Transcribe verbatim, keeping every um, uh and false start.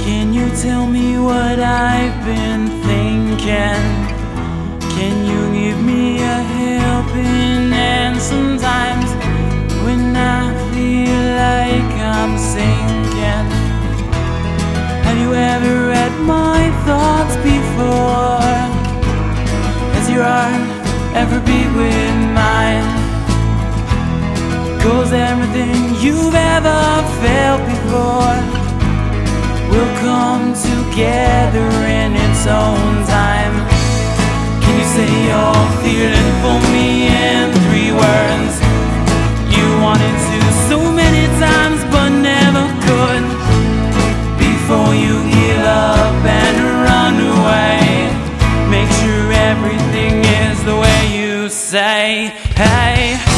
Can you tell me what I've been thinking? Can you give me a helping hand sometimes when I feel like I'm sinking? Have you ever read my thoughts before? Has your heart ever beat with mine? Goes everything you've ever felt before will come together in its own time. Can you say you're feeling for me in three words? You wanted to so many times but never could. Before you give up and run away, make sure everything is the way you say. Hey,